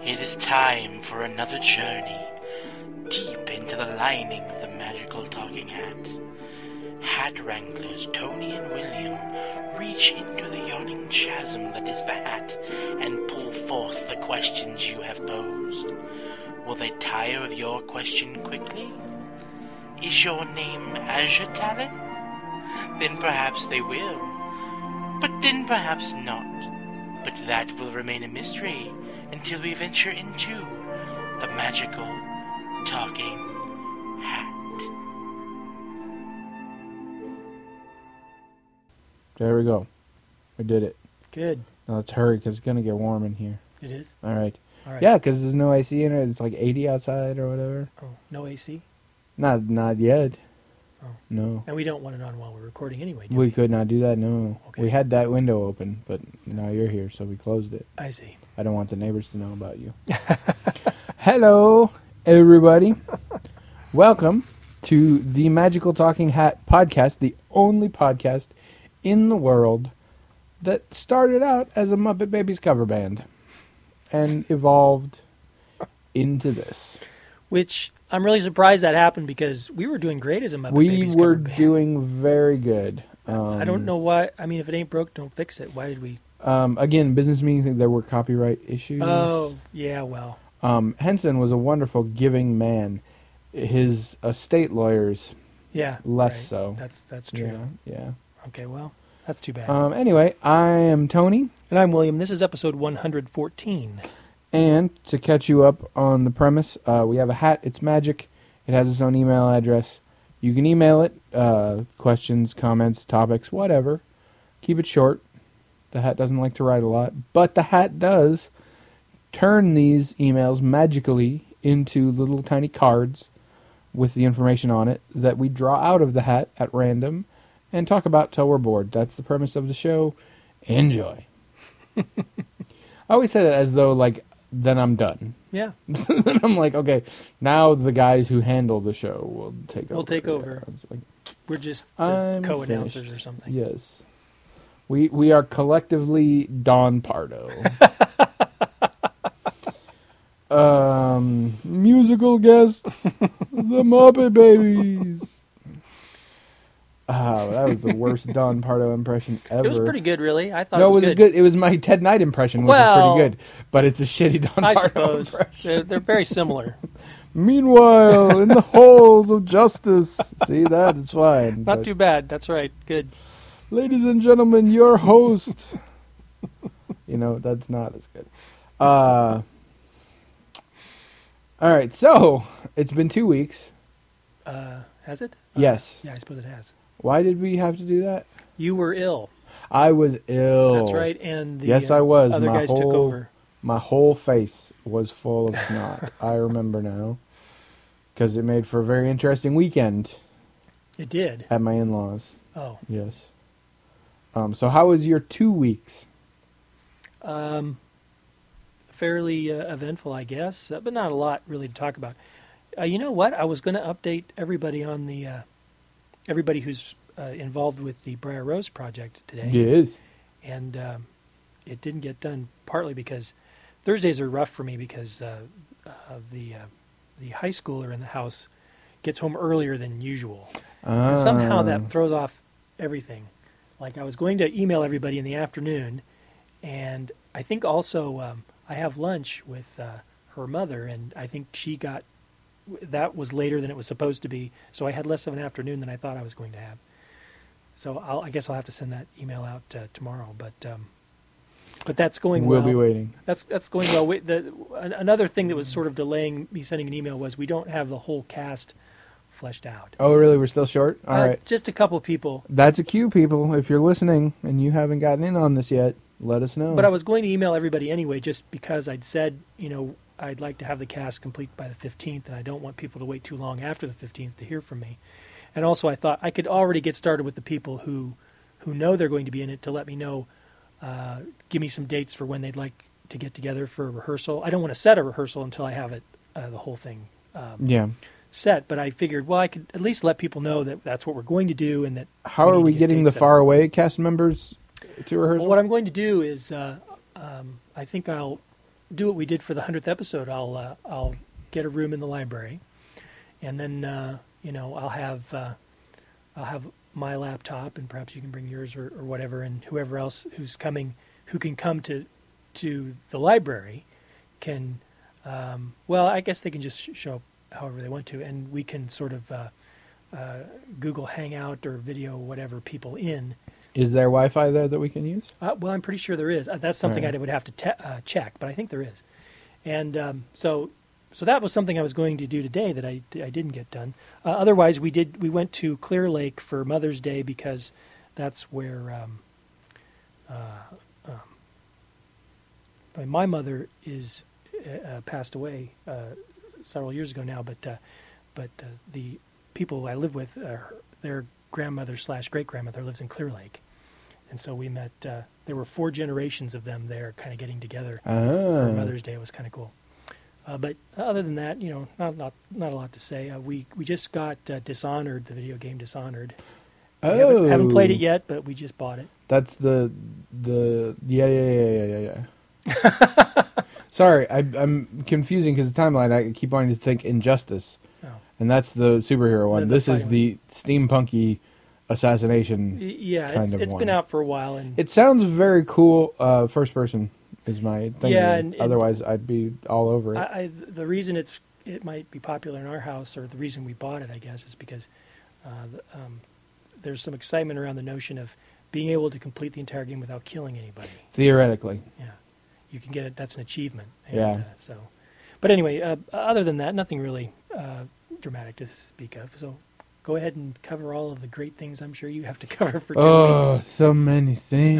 It is time for another journey deep into the lining of the magical talking hat. Hat wranglers Tony and William reach into the yawning chasm that is the hat and pull forth the questions you have posed. Will they tire of your question quickly? Is your name Azure Talon? Then perhaps they will. But then perhaps not. But that will remain a mystery until we venture into the magical talking hat. There we go. We did it. Good. Now let's hurry because it's going to get warm in here. It is? All right. All right. Yeah, because there's no AC in it. It's like 80 outside or whatever. Oh, no AC? Not yet. Oh. No. And we don't want it on while we're recording anyway, do We could not do that, no. Okay. We had that window open, but now you're here, so we closed it. I see. I don't want the neighbors to know about you. Hello, everybody. Welcome to the Magical Talking Hat podcast, the only podcast in the world that started out as a Muppet Babies cover band and evolved into this. Which, I'm really surprised that happened because we were doing great as a Muppet We Babies were cover band. doing very good. I don't know why. I mean, if it ain't broke, don't fix it. Why did we... Again, business meaning there were copyright issues. Oh, yeah, well. Henson was a wonderful giving man. His estate lawyers, Yeah. less right. so. That's true. Yeah. Okay, well, that's too bad. Anyway, I am Tony, And I'm William. This is episode 114. and to catch you up on the premise, we have a hat. It's magic. It has its own email address. You can email it, questions, comments, topics, whatever. Keep it short. The hat doesn't like to write a lot, but the hat does turn these emails magically into little tiny cards with the information on it that we draw out of the hat at random and talk about till we're bored. That's the premise of the show. Enjoy. I always say that as though, like, then I'm done. Yeah. Then I'm like, okay, now the guys who handle the show will take over. We'll take over. Yeah, it's like, We're just the I'm co-announcers finished. or something. yes. We are collectively Don Pardo. Musical guest, the Muppet Babies. Oh, that was the worst Don Pardo impression ever. It was pretty good, really. I thought No, it was good. It was my Ted Knight impression, which Well, is pretty good. But it's a shitty Don I Pardo suppose. impression. They're very similar. Meanwhile, in the halls of justice. See that? It's fine. Not but- too bad. That's right. Good. Ladies and gentlemen, your host. That's not as good. All right, so it's been 2 weeks. Has it? Yes. Yeah, I suppose it has. Why did we have to do that? You were ill. I was ill. That's right. And the Yes, I was. other guys took over. My whole face was full of snot. I remember now. Because it made for a very interesting weekend It did. at my in-laws. Oh. Yes. So how was your 2 weeks? Fairly eventful, I guess, but not a lot really to talk about. You know what? I was going to update everybody on the everybody who's involved with the Briar Rose project today. Yes. And it didn't get done partly because Thursdays are rough for me because of the high schooler in the house gets home earlier than usual. And somehow that throws off everything. Like, I was going to email everybody in the afternoon, and I think also I have lunch with her mother, and I think that was later than it was supposed to be, so I had less of an afternoon than I thought I was going to have. So I guess I'll have to send that email out tomorrow, but that's going well. We'll be waiting. That's going well. Another thing that was sort of delaying me sending an email was we don't have the whole cast fleshed out. Oh, really? We're still short? All right. Just a couple people. That's a cue, people. If you're listening and you haven't gotten in on this yet, let us know. But I was going to email everybody anyway, just because I'd said, I'd like to have the cast complete by the 15th, and I don't want people to wait too long after the 15th to hear from me. And also, I thought I could already get started with the people who know they're going to be in it to let me know, give me some dates for when they'd like to get together for a rehearsal. I don't want to set a rehearsal until I have it, the whole thing set, but I figured, well, I could at least let people know that that's what we're going to do, and that. How are we getting the faraway cast members to rehearsal? Well, what I'm going to do is, I think I'll do what we did for the 100th episode. I'll get a room in the library, and then I'll have my laptop, and perhaps you can bring yours or whatever, and whoever else who's coming, who can come to the library, can I guess they can just show up however they want to, and we can sort of Google Hangout or video whatever people in. Is there Wi-Fi there that we can use? Well, I'm pretty sure there is. That's something Right. I would have to check, but I think there is. And so that was something I was going to do today that I didn't get done. Otherwise, we went to Clear Lake for Mother's Day because that's where my mother is passed away several years ago now. But the people I live with, their grandmother / great grandmother lives in Clear Lake. And so we met, there were 4 generations of them there kind of getting together for Mother's Day. It was kind of cool. But other than that, not a lot to say. We just got Dishonored, the video game Dishonored. We haven't played it yet, but we just bought it. That's the yeah. Sorry, I'm confusing because the timeline. I keep wanting to think Injustice, and that's the superhero one. This is the steampunky assassination. Yeah, it's been out for a while, and it sounds very cool. First person is my thing. Yeah, and otherwise I'd be all over it. The reason it might be popular in our house, or the reason we bought it, I guess, is because there's some excitement around the notion of being able to complete the entire game without killing anybody. Theoretically. Yeah, you can get it. That's an achievement. And, yeah. But anyway, other than that, nothing really dramatic to speak of. So go ahead and cover all of the great things I'm sure you have to cover for 2 weeks. Oh, so many things.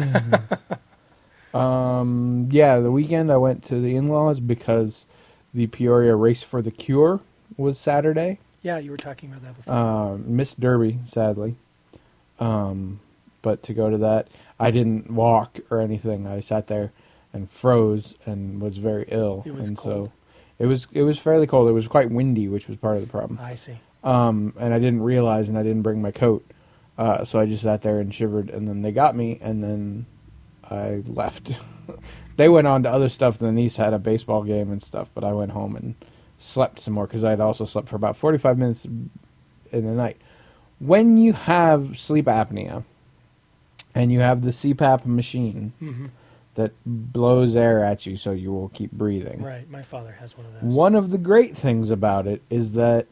The weekend I went to the in-laws because the Peoria Race for the Cure was Saturday. Yeah, you were talking about that before. Missed Derby, sadly. But to go to that, I didn't walk or anything. I sat there and froze and was very ill. It was and cold. So it was fairly cold. It was quite windy, which was part of the problem. I see. And I didn't realize, and I didn't bring my coat. So I just sat there and shivered, and then they got me, and then I left. They went on to other stuff. The niece had a baseball game and stuff, but I went home and slept some more because I had also slept for about 45 minutes in the night. When you have sleep apnea and you have the CPAP machine that blows air at you so you will keep breathing. Right, my father has one of those. One of the great things about it is that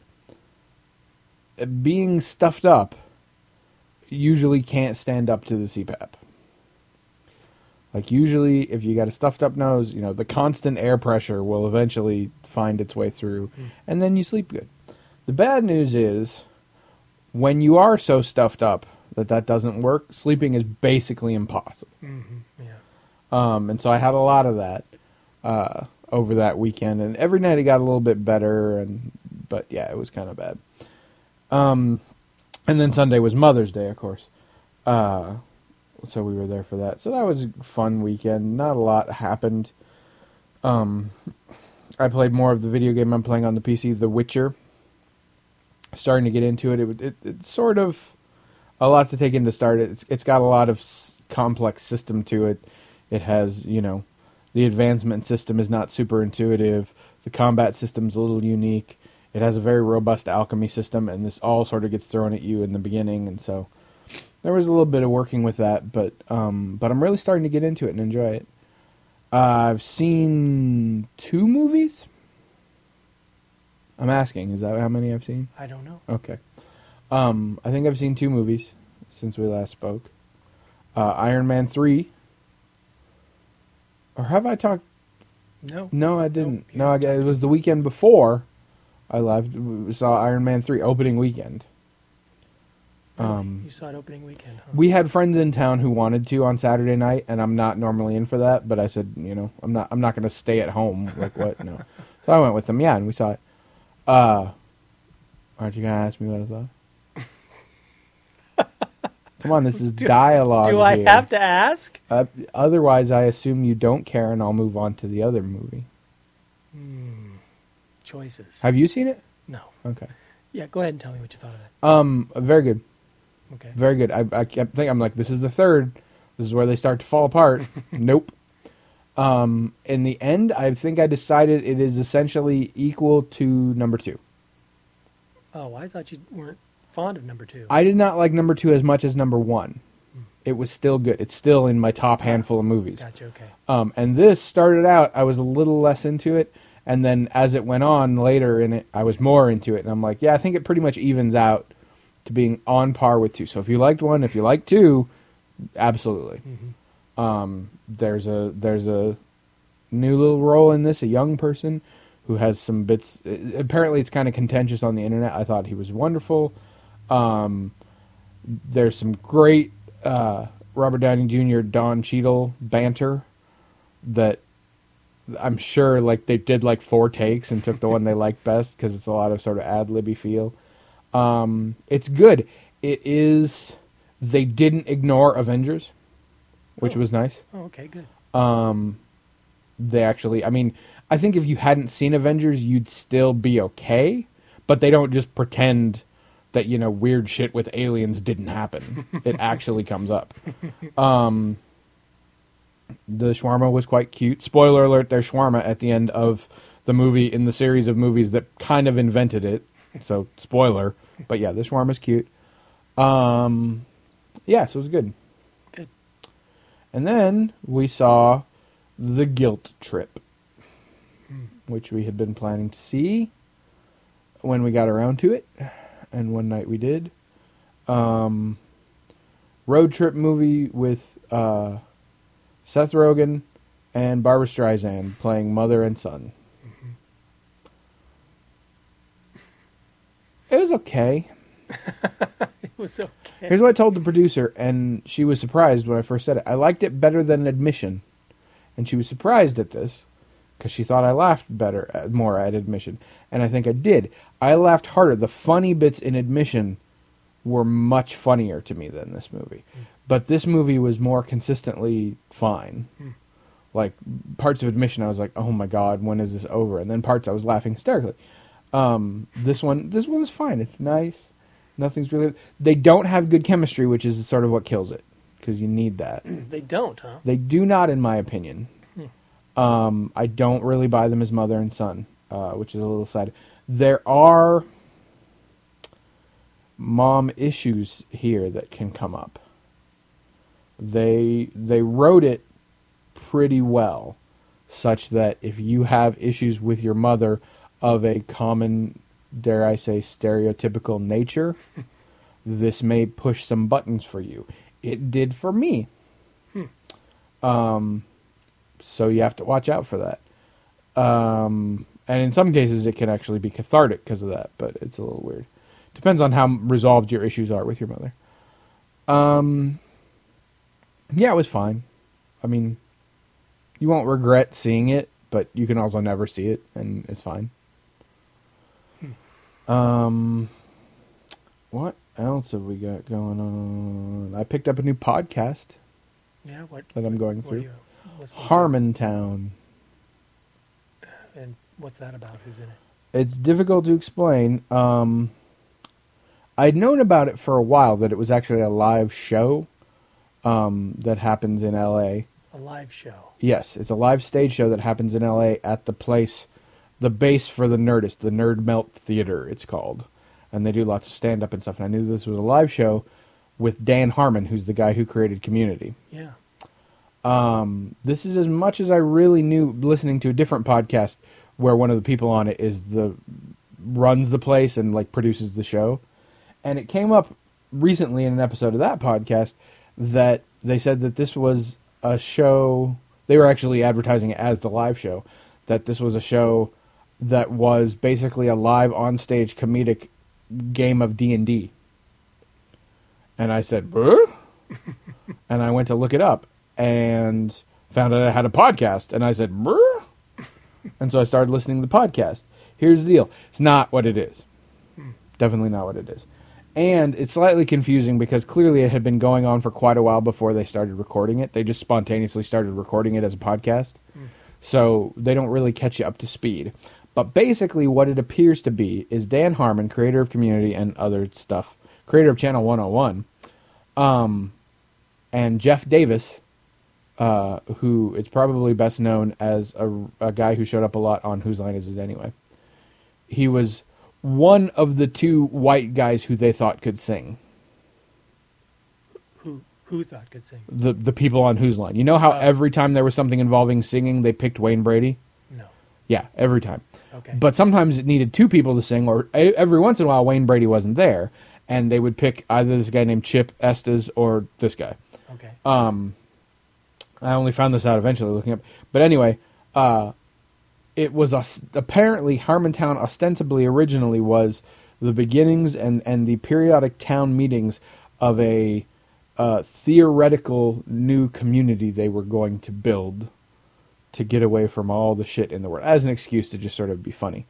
being stuffed up usually can't stand up to the CPAP. Like usually if you got a stuffed up nose, the constant air pressure will eventually find its way through and then you sleep good. The bad news is when you are so stuffed up that doesn't work, sleeping is basically impossible. Yeah. And so I had a lot of that over that weekend, and every night it got a little bit better, but yeah, it was kind of bad. And then Sunday was Mother's Day, of course. So we were there for that. So that was a fun weekend. Not a lot happened. I played more of the video game I'm playing on the PC, The Witcher. Starting to get into it. It's sort of a lot to take in to start it. It's got a lot of complex system to it. It has, the advancement system is not super intuitive. The combat system's a little unique. It has a very robust alchemy system, and this all sort of gets thrown at you in the beginning, and so there was a little bit of working with that, but I'm really starting to get into it and enjoy it. I've seen 2 movies. I'm asking, is that how many I've seen? I don't know. Okay. I think I've seen 2 movies since we last spoke. Iron Man 3. Or have I talked? No. No, I didn't. Nope, No, it was the weekend before I left. We saw Iron Man 3 opening weekend. You saw it opening weekend, huh? We had friends in town who wanted to on Saturday night, and I'm not normally in for that, but I said, I'm not going to stay at home. Like, what? No. So I went with them, yeah, and we saw it. Aren't you going to ask me what I thought? Come on, this is dialogue. Do I here. have to ask? Otherwise, I assume you don't care, and I'll move on to the other movie. Choices. Have you seen it? No. Okay. Yeah, go ahead and tell me what you thought of it. Very good. Okay. Very good. I kept thinking, I'm like, this is the third. This is where they start to fall apart. Nope. In the end, I think I decided it is essentially equal to number 2. Oh, I thought you weren't fond of number 2. I did not like number 2 as much as number 1. It was still good. It's still in my top handful of movies. Gotcha, okay. And this started out, I was a little less into it, and then as it went on later in it, I was more into it. And I'm like, yeah, I think it pretty much evens out to being on par with 2. So if you liked 1, if you like 2, absolutely. There's a new little role in this, a young person who has some bits. Apparently, it's kind of contentious on the internet. I thought he was wonderful. There's some great Robert Downey Jr. Don Cheadle banter that I'm sure like they did like 4 takes and took the one they liked best because it's a lot of sort of ad-libby feel. It's good. It is. They didn't ignore Avengers, which was nice. Oh, okay, good. They actually, I mean, I think if you hadn't seen Avengers, you'd still be okay, but they don't just pretend that, you know, weird shit with aliens didn't happen. It actually comes up. The shawarma was quite cute. Spoiler alert, there's shawarma at the end of the movie in the series of movies that kind of invented it. So, spoiler. But yeah, the shawarma's cute. Yeah, so it was good. Good. And then we saw The Guilt Trip, which we had been planning to see when we got around to it, and one night we did. Road trip movie with Seth Rogen and Barbra Streisand playing mother and son. It was okay. It was okay. Here's what I told the producer, and she was surprised when I first said it. I liked it better than Admission. And she was surprised at this, because she thought I laughed more at Admission. And I think I did. I laughed harder. The funny bits in Admission were much funnier to me than this movie. But this movie was more consistently fine. Like, parts of Admission I was like, oh my god, when is this over? And then parts I was laughing hysterically. This one is fine. It's nice. Nothing's really... They don't have good chemistry, which is sort of what kills it. Because you need that. They don't, huh? They do not, in my opinion. I don't really buy them as mother and son, which is a little sad. There are mom issues here that can come up. They wrote it pretty well, such that if you have issues with your mother of a common, dare I say, stereotypical nature, this may push some buttons for you. It did for me. So you have to watch out for that. And in some cases, it can actually be cathartic because of that, but it's a little weird. Depends on how resolved your issues are with your mother. Yeah, it was fine. I mean, you won't regret seeing it, but you can also never see it, and it's fine. What else have we got going on? I picked up a new podcast. Yeah, what? That I'm going What are through. you listening to? Harmontown. And what's that about? Who's in it? It's difficult to explain. I'd known about it for a while, that it was actually a live show that happens in L.A. A live show. Yes, it's a live stage show that happens in L.A. at the place, the base for the Nerdist, the Nerd Melt Theater, it's called. And they do lots of stand-up and stuff. And I knew this was a live show with Dan Harmon, who's the guy who created Community. Yeah. This is as much as I really knew listening to a different podcast where one of the people on it runs the place and like produces the show. And it came up recently in an episode of that podcast that they said that this was a show, they were actually advertising it as the live show, that this was a show that was basically a live on-stage comedic game of D&D. And I said, "Huh?" And I went to look it up and found out I had a podcast. And I said, "Huh?" And so I started listening to the podcast. Here's the deal. It's not what it is. Definitely not what it is. And it's slightly confusing because clearly it had been going on for quite a while before they started recording it. They just spontaneously started recording it as a podcast. So they don't really catch you up to speed. But basically what it appears to be is Dan Harmon, creator of Community and other stuff, creator of Channel 101, and Jeff Davis, who is probably best known as a guy who showed up a lot on Whose Line Is It Anyway. He was one of the two white guys who they thought could sing. Who thought could sing? The people on Whose Line. You know how Oh. every time there was something involving singing, they picked Wayne Brady? No. Yeah, every time. Okay. But sometimes it needed two people to sing, or every once in a while Wayne Brady wasn't there, and they would pick either this guy named Chip Estes or this guy. Okay. I only found this out eventually looking up. But anyway, it was apparently Harmontown ostensibly originally was the beginnings and the periodic town meetings of a theoretical new community they were going to build to get away from all the shit in the world, as an excuse to just sort of be funny.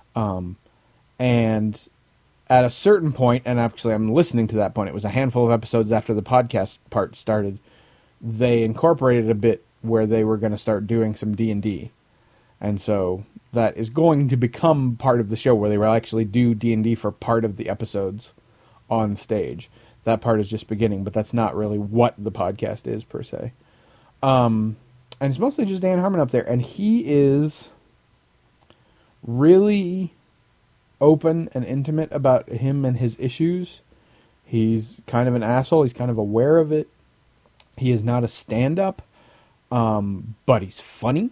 And at a certain point, and actually I'm listening to that point, it was a handful of episodes after the podcast part started, they incorporated a bit where they were going to start doing some D&D. And so that is going to become part of the show, where they will actually do D&D for part of the episodes on stage. That part is just beginning, but that's not really what the podcast is, per se. And it's mostly just Dan Harmon up there, and he is really open and intimate about him and his issues. He's kind of an asshole. He's kind of aware of it. He is not a stand-up, but he's funny.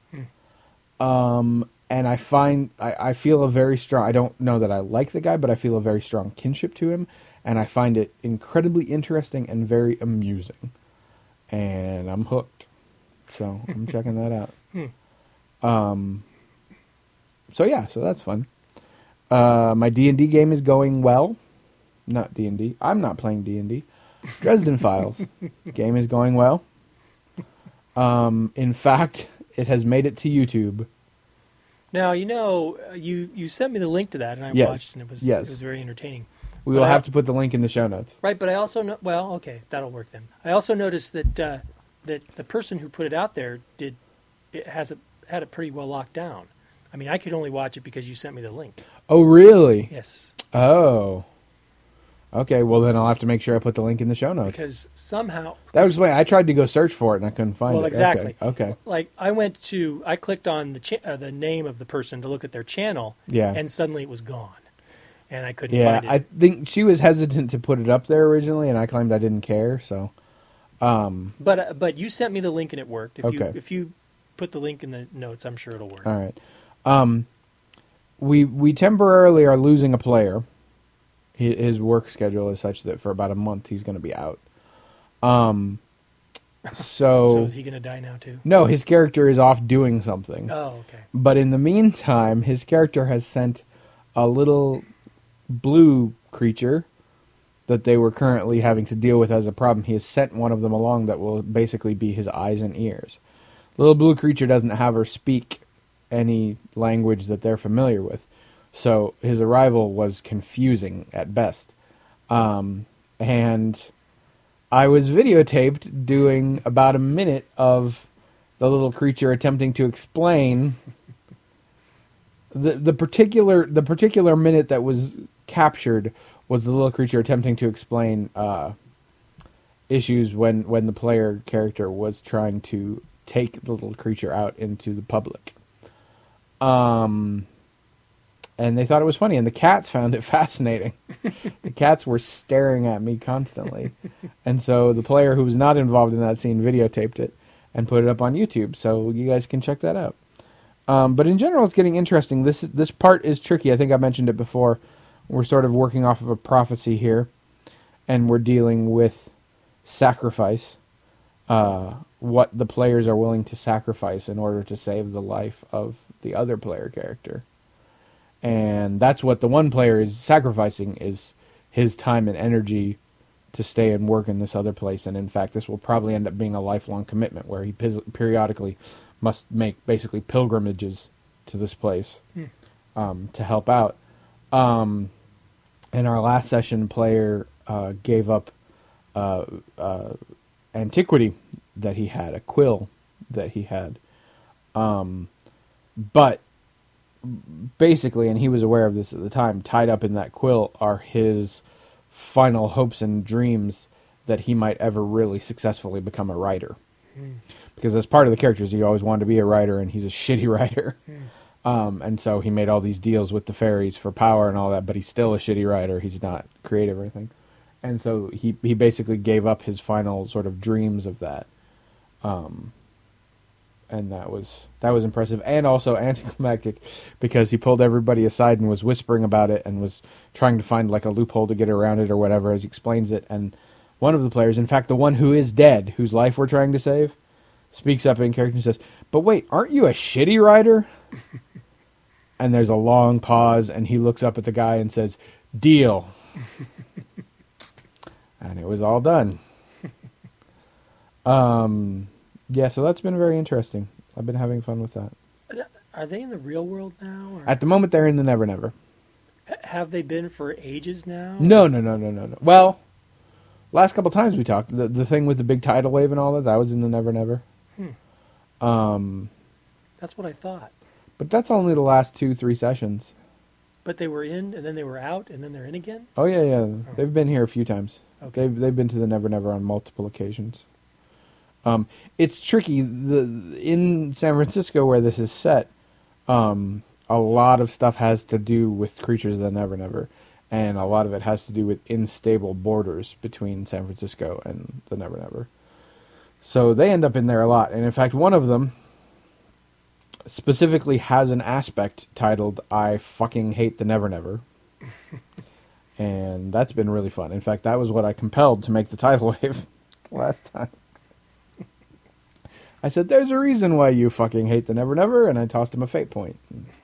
And I feel a very strong, I don't know that I like the guy, but I feel a very strong kinship to him, and I find it incredibly interesting and very amusing. And I'm hooked. So I'm checking that out. So that's fun. My D&D game is going well. Not D&D. I'm not playing D&D. Dresden Files game is going well. In fact, it has made it to YouTube. Now, you sent me the link to that, and I Yes. watched, and it was very entertaining. We But will I- have to put the link in the show notes. Right, but I also know. Well, okay, that'll work then. I also noticed that that the person who put it out there had it pretty well locked down. I mean, I could only watch it because you sent me the link. Oh, really? Yes, Oh. Okay, well then I'll have to make sure I put the link in the show notes. because somehow That was why I tried to go search for it and I couldn't find it. Well, exactly. Okay. like I clicked on the name of the person to look at their channel, Yeah. and suddenly it was gone, and I couldn't Yeah, find it. I think she was hesitant to put it up there originally, and I claimed I didn't care. So, But you sent me the link and it worked. If you put the link in the notes, I'm sure it'll work. all right. We temporarily are losing a player. His work schedule is such that for about a month he's going to be out. So is he going to die now too? No, his character is off doing something. Oh, okay. But in the meantime, his character has sent a little blue creature that they were currently having to deal with as a problem. He has sent one of them along that will basically be his eyes and ears. The little blue creature doesn't have her speak any language that they're familiar with. So his arrival was confusing at best. And I was videotaped doing about a minute of the little creature attempting to explain the particular minute that was captured was the little creature attempting to explain issues when the player character was trying to take the little creature out into the public. And they thought it was funny, and the cats found it fascinating. The cats were staring at me constantly. And so the player who was not involved in that scene videotaped it and put it up on YouTube, so you guys can check that out. But in general, it's getting interesting. This part is tricky. I think I mentioned it before. We're sort of working off of a prophecy here, and we're dealing with sacrifice, what the players are willing to sacrifice in order to save the life of the other player character. And that's what the one player is sacrificing, is his time and energy to stay and work in this other place. And in fact, this will probably end up being a lifelong commitment where he periodically must make basically pilgrimages to this place to help out. In our last session, player gave up antiquity that he had, a quill that he had. But basically, and he was aware of this at the time, tied up in that quill are his final hopes and dreams that he might ever really successfully become a writer. Because as part of the characters, he always wanted to be a writer, and he's a shitty writer. And so he made all these deals with the fairies for power and all that, but he's still a shitty writer. He's not creative or anything. And so he basically gave up his final sort of dreams of that. And that was impressive, and also anticlimactic, because he pulled everybody aside and was whispering about it and was trying to find like a loophole to get around it or whatever as he explains it. And one of the players, in fact the one who is dead, whose life we're trying to save, speaks up in character and says, "But wait, aren't you a shitty writer?" And there's a long pause, and he looks up at the guy and says, "Deal." And it was all done. Yeah, so that's been very interesting. I've been having fun with that. Are they in the real world now? Or At the moment, they're in the Never Never. have they been for ages now? No. Well, last couple times we talked, the thing with the big tidal wave and all that was in the Never Never. That's what I thought. But that's only the last 2-3 sessions. But they were in, and then they were out, and then they're in again? Oh, yeah. They've been here a few times. Okay. They've been to the Never Never on multiple occasions. It's tricky. In San Francisco, where this is set, a lot of stuff has to do with creatures of the Never Never, and a lot of it has to do with unstable borders between San Francisco and the Never Never. So they end up in there a lot, and in fact, one of them specifically has an aspect titled "I fucking hate the Never Never," and that's been really fun. In fact, that was what I compelled to make the tidal wave last time. I said, "There's a reason why you fucking hate the Never Never," and I tossed him a fate point.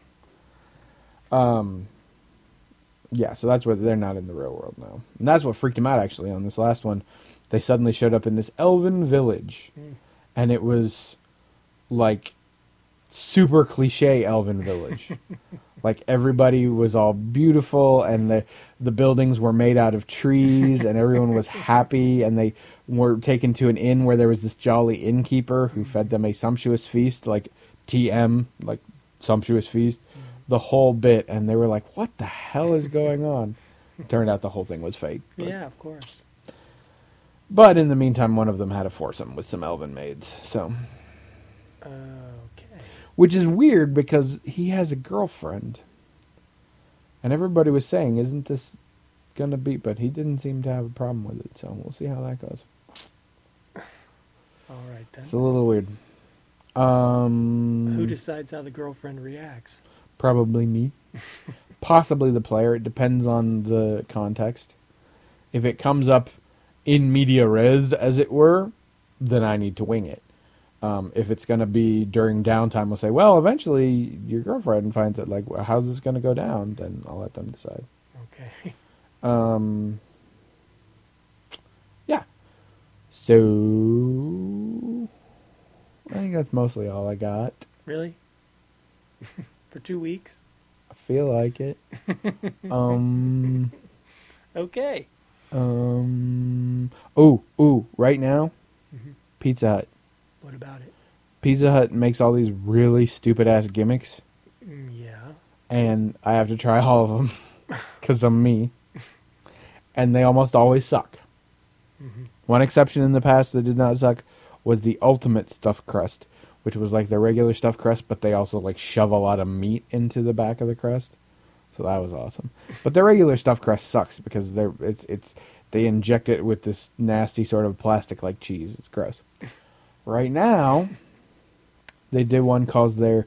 Yeah, so that's where they're not in the real world now. And that's what freaked him out, actually, on this last one. They suddenly showed up in this elven village, and it was, like, super cliche elven village. Like, everybody was all beautiful, and the buildings were made out of trees, and everyone was happy, and they were taken to an inn where there was this jolly innkeeper who fed them a sumptuous feast, like TM, like sumptuous feast, the whole bit, and they were like, what the hell is going on? Turned out the whole thing was fake. Yeah, of course. But in the meantime, one of them had a foursome with some elven maids, so... Okay. Which is weird, because he has a girlfriend. And everybody was saying, isn't this gonna be... But he didn't seem to have a problem with it, so we'll see how that goes. All right, then. It's a little weird. Who decides how the girlfriend reacts? Probably me. Possibly the player. It depends on the context. If it comes up in media res, as it were, then I need to wing it. If it's going to be during downtime, we'll say, well, eventually your girlfriend finds it, like, how's this going to go down? Then I'll let them decide. Okay. Yeah. So, I think that's mostly all I got. Really? For 2 weeks? I feel like it. Okay. Right now, Pizza Hut. What about it? Pizza Hut makes all these really stupid-ass gimmicks, Yeah. and I have to try all of them, because I'm me. And they almost always suck. One exception in the past that did not suck was the ultimate stuffed crust, which was like the regular stuffed crust, but they also like shove a lot of meat into the back of the crust. So that was awesome. But the regular stuffed crust sucks because they inject it with this nasty sort of plastic like cheese. It's gross. Right now, they did one called their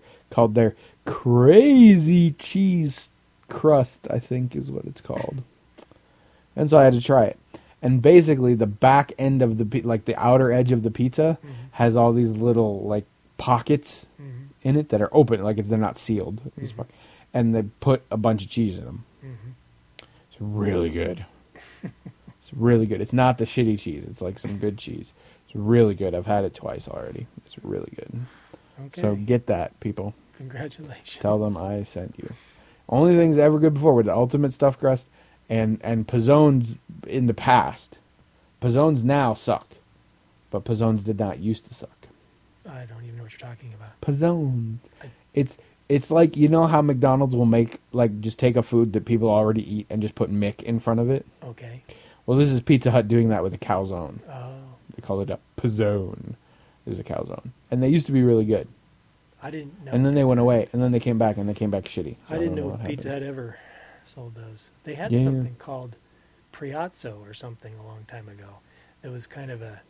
crazy cheese crust, I think is what it's called. And so I had to try it. And basically, the back end of the outer edge of the pizza has all these little like pockets in it that are open, like they're not sealed. And they put a bunch of cheese in them. It's really good. It's really good. It's not the shitty cheese. It's like some good cheese. It's really good. I've had it twice already. It's really good. Okay. So get that, people. Congratulations. Tell them I sent you. Only things ever good before were the ultimate stuffed crust and Pizzones in the past. Pizzones now suck. But Pizzones did not used to suck. I don't even know what you're talking about. Pizzones. It's like, you know how McDonald's will make, like, just take a food that people already eat and just put Mick in front of it? Okay. Well, this is Pizza Hut doing that with a calzone. Oh. They call it a Pizzone. is a calzone, and they used to be really good. I didn't know. And then they Pizza went Hut- away, and then they came back, and they came back shitty. So I didn't don't know what Pizza happened. Hut ever sold those. They had Yeah. something called Priazzo or something a long time ago. It was kind of a.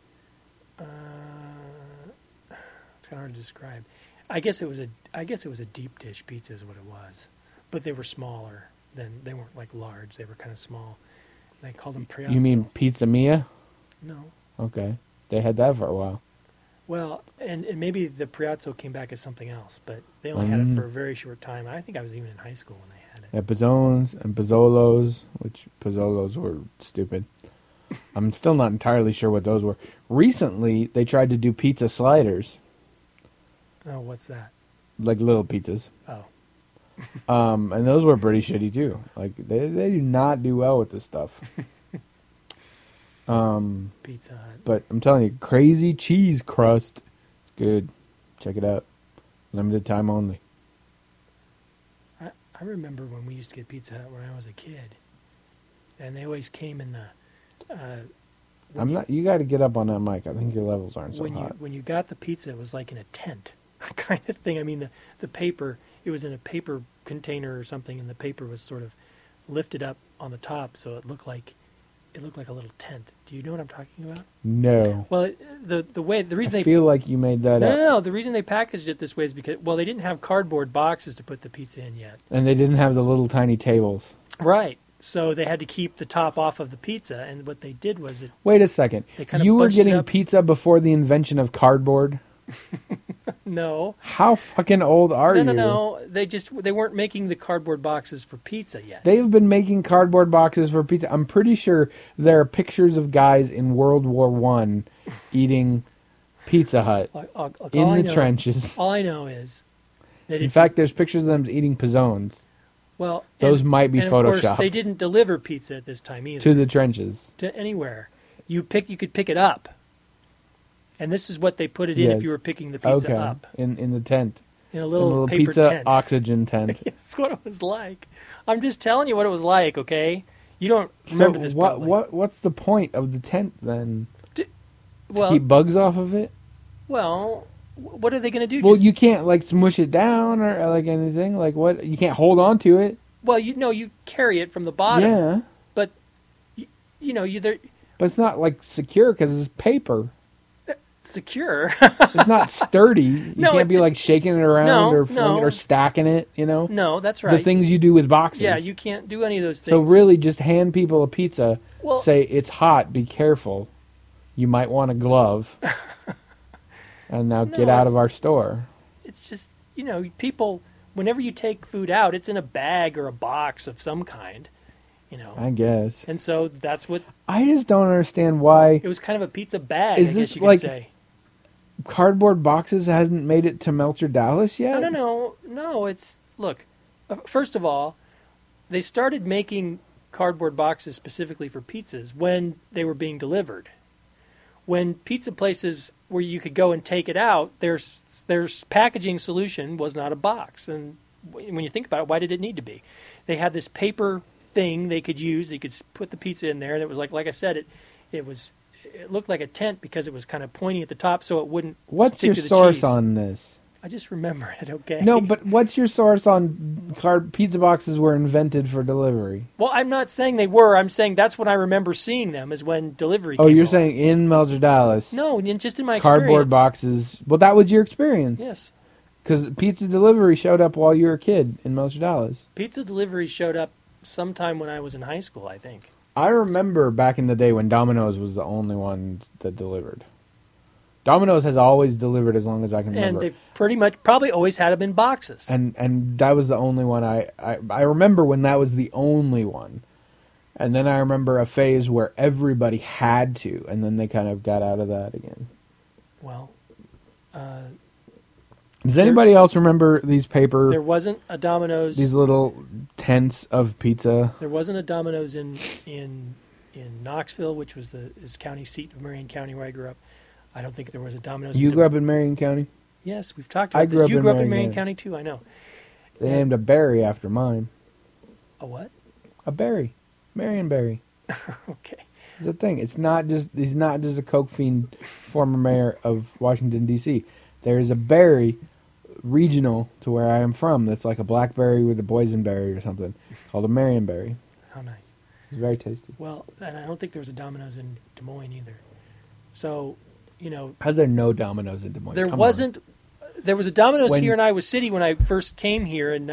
It's kind of hard to describe. I guess it was a deep dish pizza is what it was, but they were smaller than they weren't like large. They were kind of small. They called them Priazzo. You mean Pizza Mia? No? Okay, they had that for a while. Well, and maybe the Priazzo came back as something else, but they only had it for a Mm. very short time. I think I was even in high school when they had it. Yeah, Pizzones and Pizzolos, which Pizzolos were stupid. I'm still not entirely sure what those were. Recently, they tried to do pizza sliders, Oh, what's that? like little pizzas. Oh, And those were pretty shitty too. Like they do not do well with this stuff. Pizza Hut. But I'm telling you, crazy cheese crust. It's good. Check it out. Limited time only. I remember when we used to get Pizza Hut when I was a kid, and they always came in the. I'm not. You got to get up on that mic. I think your levels aren't so when hot. you got the pizza, it was like in a tent kind of thing. I mean, the paper, it was in a paper container or something, and the paper was sort of lifted up on the top, so it looked like a little tent. Do you know what I'm talking about? No. Well, the reason I they feel like you made that up. no, the reason they packaged it this way is because they didn't have cardboard boxes to put the pizza in yet. And they didn't have the little tiny tables. Right. So they had to keep the top off of the pizza, and what they did was Wait a second. They kind of You were bunched it getting up. pizza before the invention of cardboard? no, How fucking old are you? no. They weren't making the cardboard boxes for pizza yet. They've been making cardboard boxes for pizza. I'm pretty sure there are pictures of guys in World War I eating Pizza Hut All in I the know- trenches. All I know is that In if fact, there's pictures of them eating pizzones those might be and of course, photoshopped they didn't deliver pizza at this time either to the trenches. to anywhere. You could pick it up, and this is what they put it in Yes. if you were picking the pizza Okay, up in the tent, in a in little, paper pizza tent. oxygen tent. That's what it was like. I'm just telling you what it was like. Okay, you don't remember So this. what probably. what's the point of the tent then? Well, Keep bugs off of it? what are they going to do? Well, Just- you can't like smush it down or like anything. Like what? You can't hold on to it. Well, you carry it from the bottom. Yeah, But you there but it's not like secure because it's paper. secure. It's not sturdy. You No, can't be like shaking it around No, or flinging it no. or stacking it. You know, No, that's right. the things you do with boxes. Yeah, you can't do any of those things. So really, just hand people a pizza. Well- say it's hot. Be careful. You might want a glove. And now No, get out it's- of our store. It's just people. Whenever you take food out, it's in a bag or a box of some kind. I guess. And so that's what I just don't understand why it was. Kind of a pizza bag. Is I this guess you could like- say. cardboard boxes hasn't made it to Melcher Dallas yet. No. It's look. First of all, they started making cardboard boxes specifically for pizzas when they were being delivered. When pizza places where you could go and take it out, their packaging solution was not a box. And when you think about it, why did it need to be? They had this paper thing they could use. They could put the pizza in there, and it was like I said, it looked like a tent because it was kind of pointy at the top, so it wouldn't. What's stick your to the source cheese. on this? I just remember it. Okay. No, but what's your source on pizza boxes were invented for delivery? Well, I'm not saying they were. I'm saying that's when I remember seeing them is when delivery. Oh, came you're along. saying in Melcher Dallas? No, just in my Cardboard experience. boxes. Well, that was your experience. Yes, Because pizza delivery showed up while you were a kid in Melcher Dallas. pizza delivery showed up sometime when I was in high school, I think. I remember back in the day when Domino's was the only one that delivered. Domino's has always delivered as long as I can And remember. they've pretty much probably always had them in boxes. And that was the only one I remember when that was the only one. And then I remember a phase where everybody had to, and then they kind of got out of that again. Well, Does anybody else remember these paper, there wasn't a Domino's. these little tents of pizza? There wasn't a Domino's in Knoxville, which was is county seat of Marion County where I grew up. I don't think there was a Domino's. You in grew up in Marion County? Yes, we've talked I about grew this. up You in grew up in Marion Marion County too. I know. They Yeah. named a berry after mine. A what? A berry. Marion berry. Okay. It's the thing. He's not just a coke fiend, former mayor of Washington D.C. There is a berry regional to where I am from that's like a blackberry with a boysenberry or something called a Marionberry. How nice. It's very tasty. Well, and I don't think there was a Domino's in Des Moines either. So, How's there no Domino's in Des Moines? there Come wasn't. There was a Domino's When- here in Iowa City when I first came here in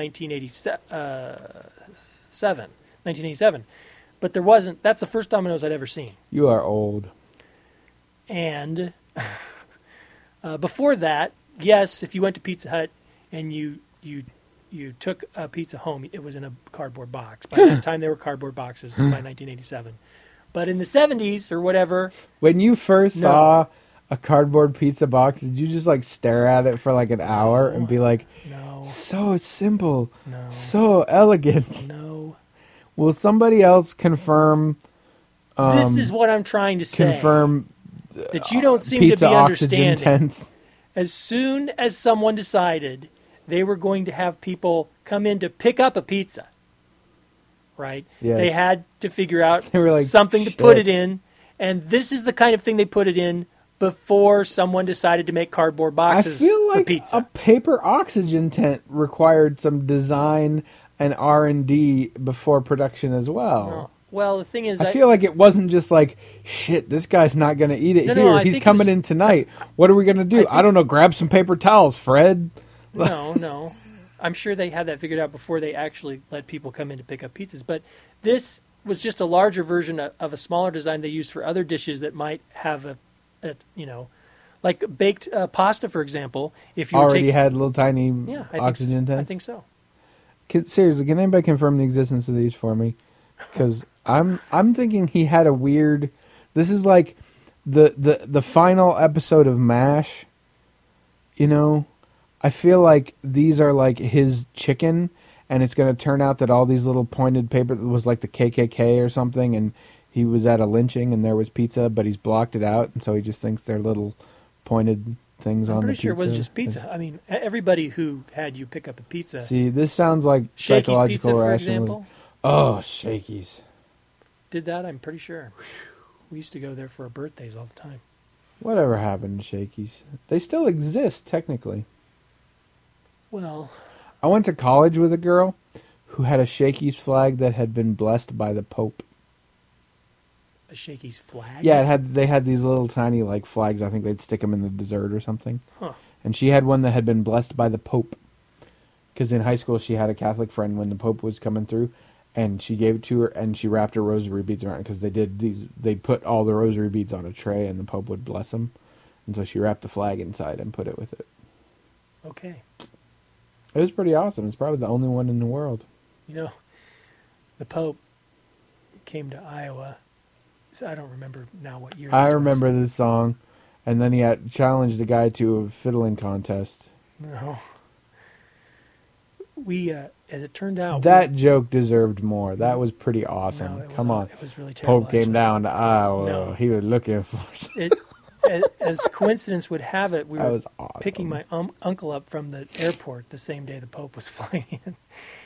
1987. But there wasn't. That's the first Domino's I'd ever seen. on. You are old. And before that, yes, if you went to Pizza Hut and you took a pizza home, it was in a cardboard box. By the time there were cardboard boxes by 1987. But in the 70s or whatever, When you first No. saw a cardboard pizza box, did you just like stare at it for like an hour and be like, no, so simple, no, so elegant? no. Will somebody else confirm? This is what I'm trying to say. Confirm That you don't seem to pizza be oxygen understanding. tents. As soon as someone decided they were going to have people come in to pick up a pizza, right? Yes. They had to figure out They were like, something to put "Shit." it in. And this is the kind of thing they put it in before someone decided to make cardboard I boxes feel for like pizza. a paper oxygen tent required some design and R&D before production as well. No. Well, the thing is, I feel like it wasn't just like, shit, this guy's not going to eat it No, no, here. I He's think it coming was- in tonight. What are we going to do? I don't know. Grab some paper towels, Fred. no. I'm sure they had that figured out before they actually let people come in to pick up pizzas. But this was just a larger version of a smaller design they used for other dishes that might have a like baked pasta, for example. If you were Already taking, had little tiny yeah, I oxygen think so. tents. I think so. Seriously, can anybody confirm the existence of these for me? Because I'm thinking he had a weird. This is like the final episode of MASH. I feel like these are like his chicken, and it's going to turn out that all these little pointed paper was like the KKK or something, and he was at a lynching and there was pizza, but he's blocked it out, and so he just thinks they're little pointed things I'm on the pretty pizza. sure it wasn't just pizza. I mean, everybody who had you pick up a pizza, See, this sounds like Shakey's psychological Pizza, for rationalism. example, Oh, Shakey's. did that. I'm pretty sure. We used to go there for our birthdays all the time. Whatever happened to Shakey's? They still exist, technically. Well, I went to college with a girl who had a Shakey's flag that had been blessed by the Pope. a Shakey's flag. Yeah, they had these little tiny like flags. I think they'd stick them in the dessert or something. Huh. And she had one that had been blessed by the Pope. Because in high school she had a Catholic friend when the Pope was coming through, and she gave it to her, and she wrapped her rosary beads around it because they put all the rosary beads on a tray, and the Pope would bless them. And so she wrapped the flag inside and put it with it. Okay. It was pretty awesome. It's probably the only one in the world. The Pope came to Iowa. So I don't remember now what year. I this was. remember this song, and then he had challenged a guy to a fiddling contest. No. We, as it turned out, That joke deserved more. That was pretty no, awesome. it was Come on. It was really terrible. Pope came actually. down to Iowa. No. He was looking for. As coincidence would have it, we That were was awesome. picking my uncle up from the airport the same day the Pope was flying in.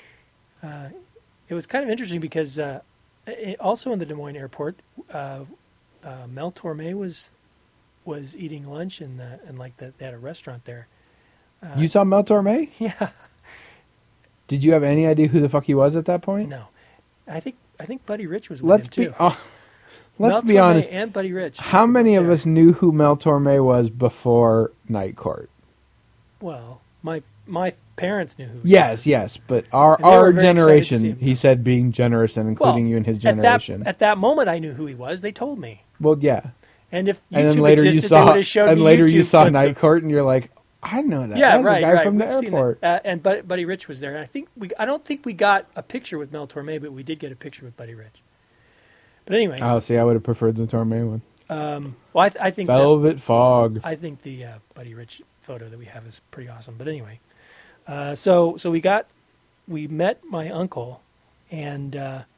It was kind of interesting because also in the Des Moines airport, Mel Torme was eating lunch and they had a restaurant there. You saw Mel Torme? Yeah, Did you have any idea who the fuck he was at that point? no, I think Buddy Rich was with Let's him be too. let's Mel be Torme honest. and Buddy Rich. How were many both of there. us knew who Mel Torme was before Night Court? Well, my parents knew who. he Yes, was. yes, but And they our were very excited to see generation, him. he said, being generous and including Well, you in his generation. At that moment, I knew who he was. They told me. Well, yeah. And if YouTube And then later existed, you they saw, would have showed and me later you YouTube saw clips Night of- Court, and you're like, I know that. Yeah, That's right, the guy right. from the We've seen airport. that. And Buddy Rich was there. And I don't think we got a picture with Mel Torme, but we did get a picture with Buddy Rich. But anyway, Oh, see, I would have preferred the Torme one. well, I think Velvet Fog. I think the Buddy Rich photo that we have is pretty awesome. But anyway, so we met my uncle, and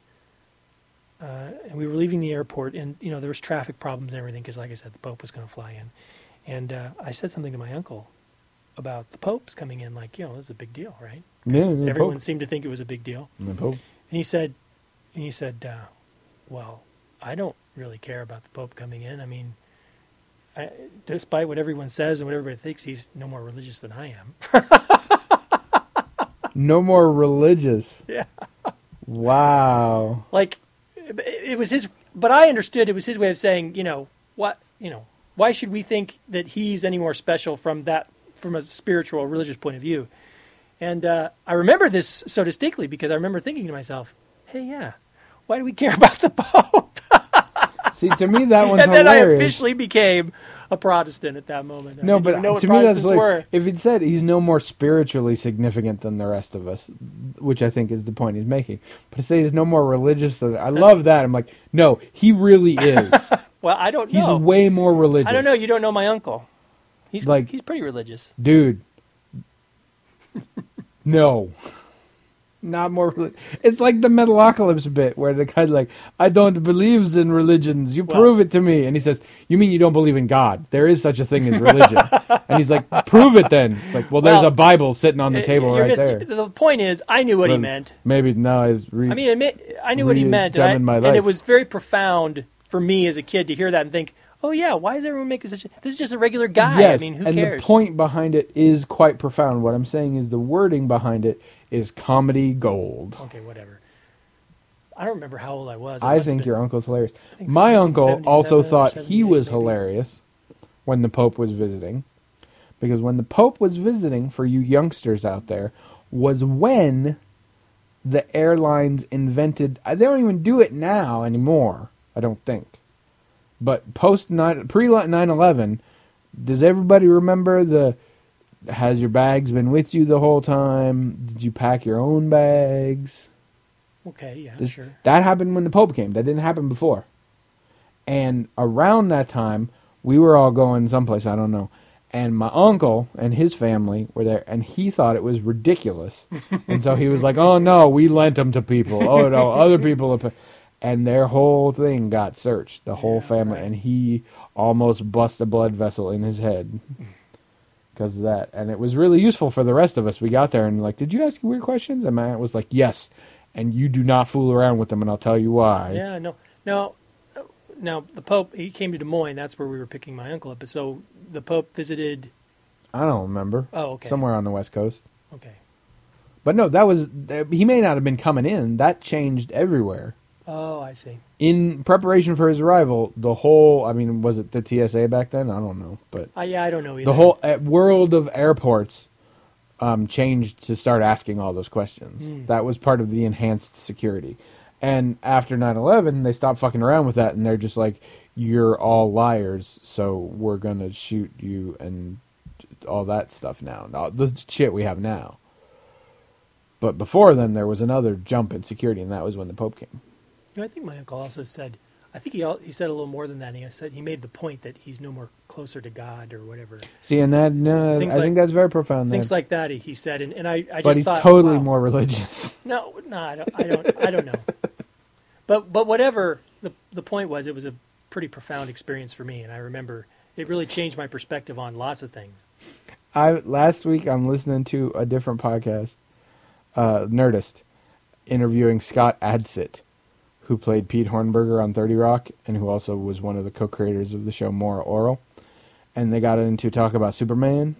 we were leaving the airport, and there was traffic problems and everything because, like I said, the Pope was going to fly in, and I said something to my uncle about the Pope's coming in, like, this is a big deal, right? Yeah, 'Cause the everyone Pope. seemed to think it was a big deal, The Pope. and he said, well, I don't really care about the Pope coming in. I mean, despite what everyone says and what everybody thinks, he's no more religious than I am. No more religious. Yeah. Wow. Like, it was his, but I understood it was his way of saying, why should we think that he's any more special from a spiritual, religious point of view? And I remember this so distinctly because I remember thinking to myself, hey, yeah, why do we care about the Pope? See, to me, that one's and then hilarious. I officially became a Protestant at that moment. No, I but didn't know what to me, that's Protestants like, were. if it said he's no more spiritually significant than the rest of us, which I think is the point he's making. But to say he's no more religious, I love that. I'm like, no, he really is. Well, I don't He's know. way more religious. I don't know. You don't know my uncle. He's Like- he's pretty religious. Dude. No. Not more religious. It's like the Metalocalypse bit where the guy's like, I don't believe in religions. You prove it to me. And he says, you mean you don't believe in God? There is such a thing as religion. And he's like, prove it then. It's like, well, there's Well, a Bible sitting on the table You're right just- there. The point is, I knew what he But meant. Maybe now I knew what he meant, re-examine my and life. it was very profound for me as a kid to hear that and think, oh yeah, why is everyone making such a... This is just a regular guy. Yes, I mean, who and cares? the point behind it is quite profound. What I'm saying is the wording behind it is comedy gold. Okay, whatever. I don't remember how old I was. I think your uncle's hilarious. I think it was My uncle 1977 also or thought he 78 was maybe. hilarious when the Pope was visiting. Because when the Pope was visiting, for you youngsters out there, was when the airlines invented... They don't even do it now anymore, I don't think. But pre-9/11, does everybody remember the... Has your bags been with you the whole time? Did you pack your own bags? Okay, yeah, sure. That happened when the Pope came. That didn't happen before. And around that time, we were all going someplace, I don't know. And my uncle and his family were there, and he thought it was ridiculous. And so he was like, oh, no, we lent them to people. Oh, no, other people. And their whole thing got searched, the whole family. right. And he almost bust a blood vessel in his head because of that. And it was really useful for the rest of us. We got there and like, did you ask weird questions? And my aunt was like, yes. And you do not fool around with them, and I'll tell you why. Yeah, no. Now, the Pope, he came to Des Moines. That's where we were picking my uncle up. So the Pope visited... I don't remember. Oh, okay. Somewhere on the West Coast. Okay. But no, that was... He may not have been coming in. That changed everywhere. Oh, I see. In preparation for his arrival, the whole... I mean, was it the TSA back then? I don't know. But Yeah, I don't know either. the whole world of airports changed to start asking all those questions. That was part of the enhanced security. And after 9/11, they stopped fucking around with that, and they're just like, you're all liars, so we're going to shoot you and all that stuff now. The shit we have now. But before then, there was another jump in security, and that was when the Pope came. I think my uncle also said... I think he said a little more than that. He made the point that he's no more closer to God or whatever. See, and that, no, I things think that's very profound. Things there. like that, he said, and I just But he's thought, totally wow. more religious. No, I don't know. But whatever the point was, it was a pretty profound experience for me, and I remember it really changed my perspective on lots of things. Last week, I'm listening to a different podcast, Nerdist, interviewing Scott Adsit, who played Pete Hornberger on 30 Rock, and who also was one of the co-creators of the show Moral Oral. And they got into talk about Superman,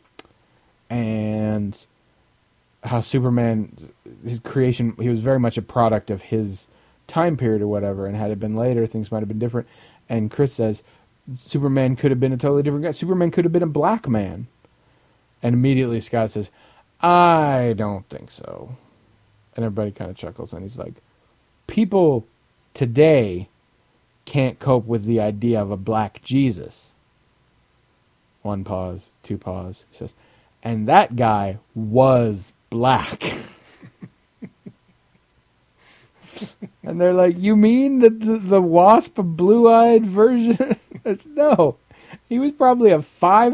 and how Superman, his creation, he was very much a product of his time period or whatever, and had it been later, things might have been different. And Chris says, Superman could have been a totally different guy. Superman could have been a black man. And immediately Scott says, I don't think so. And everybody kind of chuckles, and he's like, people today can't cope with the idea of a black Jesus. One pause, two pause. He says, and that guy was black. And they're like, you mean that the wasp blue-eyed version? No. He was probably a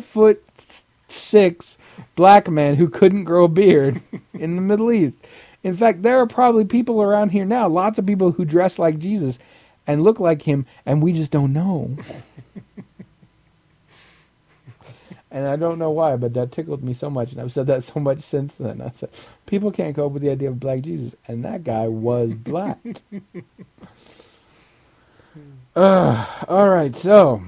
5'6" black man who couldn't grow a beard in the Middle East. In fact, there are probably people around here now, lots of people who dress like Jesus and look like him, and we just don't know. And I don't know why, but that tickled me so much, and I've said that so much since then. I said, people can't cope with the idea of black Jesus, and that guy was black. All right, so,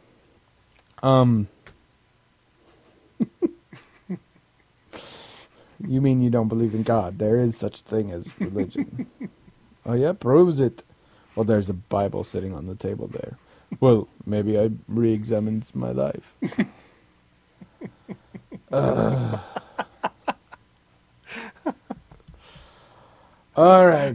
you mean you don't believe in God? There is such thing as religion. Oh yeah, proves it. Well, there's a Bible sitting on the table there. Well, maybe I re-examined my life. All right.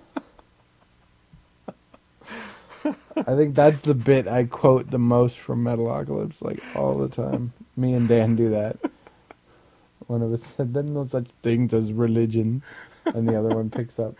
I think that's the bit I quote the most from Metalocalypse, like all the time. Me and Dan do that. One of us said, "There's no such thing as religion," and the other one picks up.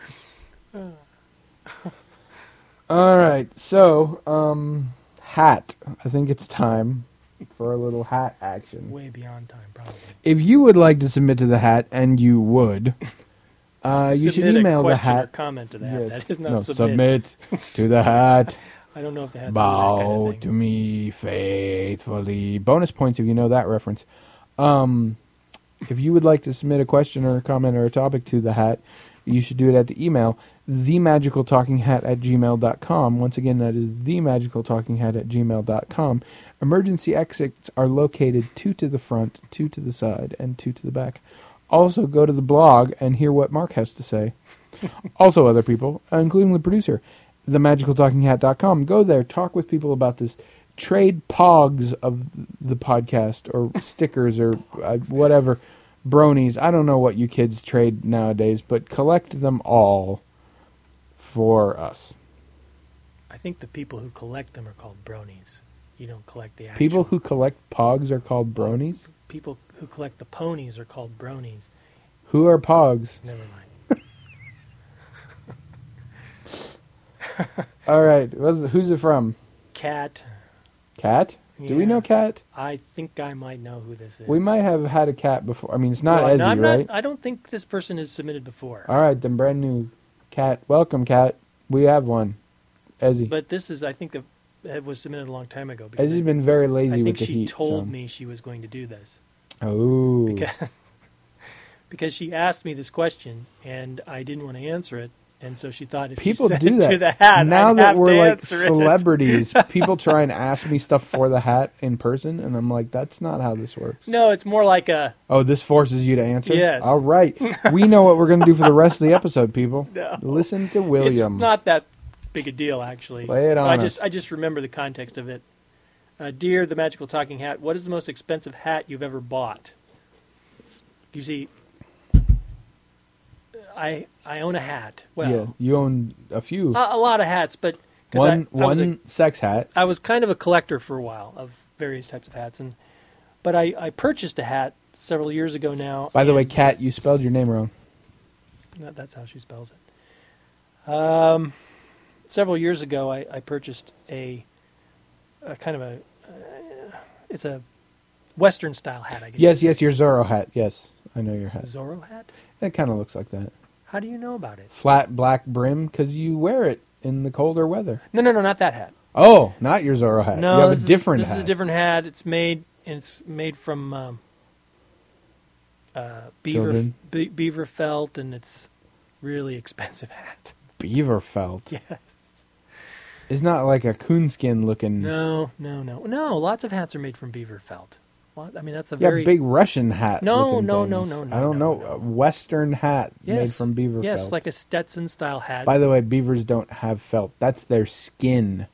All right, so hat. I think it's time for a little hat action. Way beyond time, probably. If you would like to submit to the hat, and you would, you should email the hat. Or comment to that. Yes. That is not No, submit. to the hat. I don't know if the hat's Bow that kind of to thing. me faithfully. Bonus points if you know that reference. If you would like to submit a question or a comment or a topic to the hat, you should do it at the email, themagicaltalkinghat@gmail.com. Once again, that is themagicaltalkinghat@gmail.com. Emergency exits are located 2 to the front, 2 to the side, and 2 to the back. Also, go to the blog and hear what Mark has to say. Also, other people, including the producer, themagicaltalkinghat.com. Go there, talk with people about this. Trade pogs of the podcast or stickers or whatever, bronies. I don't know what you kids trade nowadays, but collect them all for us. I think the people who collect them are called bronies. You don't collect the actual. People who collect pogs are called bronies? People who collect the ponies are called bronies. Who are pogs? Never mind. All right, who's it from? Cat. Cat? Do we Yeah. know Cat? I think I might know who this is. We might have had a cat before. I mean, it's not Well, Ezzy, I'm right? I don't think this person has submitted before. All right, then brand new Cat. Welcome, Cat. We have one. Ezzy. But this is, I think, it was submitted a long time ago. because Ezzy's been very lazy I with think the she heat. told so. me she was going to do this. Oh. Because she asked me this question, and I didn't want to answer it. And so she thought if People she sent do it that. to the hat, now I'd that have we're to like answer it. celebrities, people try and ask me stuff for the hat in person, and I'm like, that's not how this works. No, it's more like a... Oh, this forces you to answer? Yes. All right. We know what we're going to do for the rest of the episode, people. No. Listen to William. It's not that big a deal, actually. Lay it on I us. just remember the context of it. Dear the Magical Talking Hat, what is the most expensive hat you've ever bought? You see, I own a hat. Well, yeah, you own a few. a lot of hats, but 'cause one sex hat. I was kind of a collector for a while of various types of hats, but I purchased a hat several years ago now. By the way, and- Kat, you spelled your name wrong. That's how she spells it. Several years ago, I purchased a kind of it's a Western style hat, I guess. Yes, your Zorro hat. Yes, I know your hat. Zorro hat? It kind of looks like that. How do you know about it? Flat black brim, because you wear it in the colder weather. No, not that hat. Oh, not your Zorro hat. No, you have this a different is, hat. This is a different hat. It's made from beaver felt, and it's really expensive hat. Beaver felt. Yes. It's not like a coonskin looking. No. Lots of hats are made from beaver felt. Well, I mean, that's a Yeah, very big Russian hat. No, looking no, things. no, no, I don't no, know. no. A Western hat made yes, from beaver yes, felt. like a Stetson style hat. By the way, beavers don't have felt. That's their skin.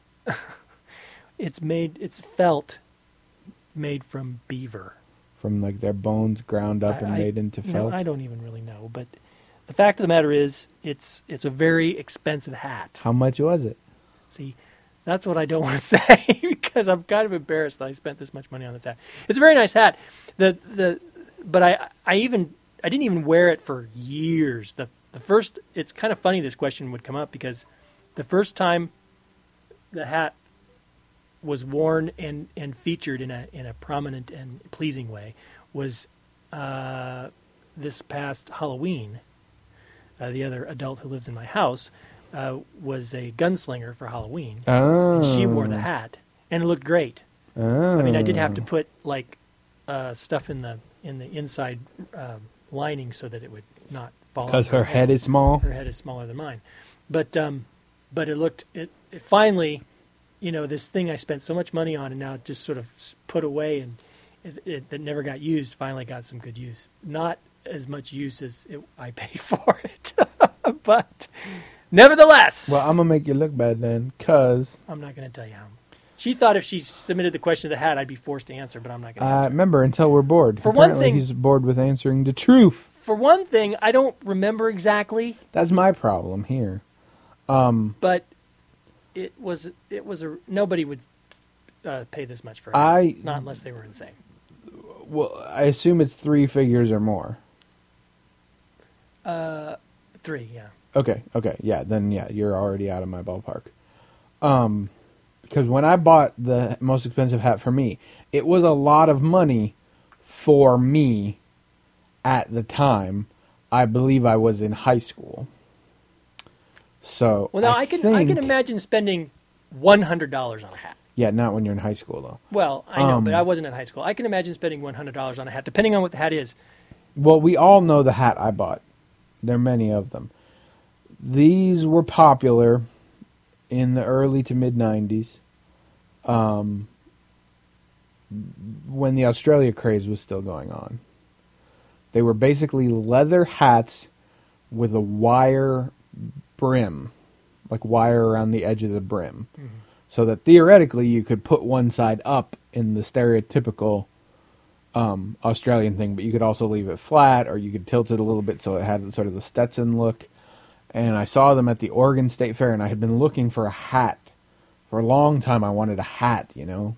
It's felt made from beaver. From like their bones ground up and made into felt. I don't even really know, but the fact of the matter is, it's a very expensive hat. How much was it? See, that's what I don't want to say because I'm kind of embarrassed that I spent this much money on this hat. It's a very nice hat. But I didn't even wear it for years. The first, it's kind of funny this question would come up because the first time the hat was worn and featured in a prominent and pleasing way was this past Halloween. The other adult who lives in my house was a gunslinger for Halloween. Oh. And she wore the hat, and it looked great. Oh. I mean, I did have to put like stuff in the inside lining so that it would not fall. Because off her head is small. Her head is smaller than mine, but it finally, this thing I spent so much money on and now just sort of put away and it never got used, finally got some good use. Not as much use as I paid for it. But nevertheless. Well, I'm going to make you look bad then, because... I'm not going to tell you how. She thought if she submitted the question of the hat, I'd be forced to answer, but I'm not going to answer. Remember, until we're bored. For Apparently one thing... he's bored with answering the truth. For one thing, I don't remember exactly. That's my problem here. But it was nobody would pay this much for it. Not unless they were insane. Well, I assume it's 3 figures or more. 3, yeah. Okay, yeah, then yeah, you're already out of my ballpark. Because when I bought the most expensive hat for me, it was a lot of money for me at the time. I believe I was in high school. So well, now I can imagine spending $100 on a hat. Yeah, not when you're in high school though. Well, I know, but I wasn't in high school. I can imagine spending $100 on a hat, depending on what the hat is. Well, we all know the hat I bought. There are many of them. These were popular in the early to mid 90s, when the Australia craze was still going on. They were basically leather hats with a wire brim, like wire around the edge of the brim, so that theoretically you could put one side up in the stereotypical Australian thing, but you could also leave it flat, or you could tilt it a little bit so it had sort of the Stetson look. And I saw them at the Oregon State Fair, and I had been looking for a hat. For a long time, I wanted a hat,